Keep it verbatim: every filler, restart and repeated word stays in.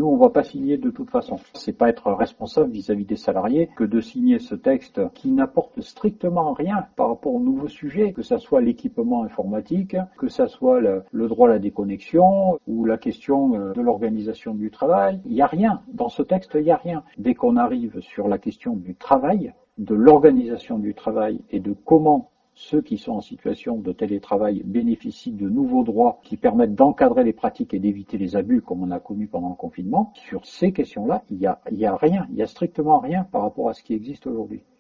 nous, on va pas signer de toute façon. C'est pas être responsable vis-à-vis des salariés que de signer ce texte qui n'apporte strictement rien par rapport aux nouveaux sujets, que ça soit l'équipement informatique, que ça soit le, le droit à la déconnexion ou la question de l'organisation du travail. Il n'y a rien. Dans ce texte, il n'y a rien. Dès qu'on arrive sur la question du travail, de l'organisation du travail et de comment ceux qui sont en situation de télétravail bénéficient de nouveaux droits qui permettent d'encadrer les pratiques et d'éviter les abus comme on a connu pendant le confinement, sur ces questions-là, il n'y a, il y a rien, il y a strictement rien par rapport à ce qui existe aujourd'hui.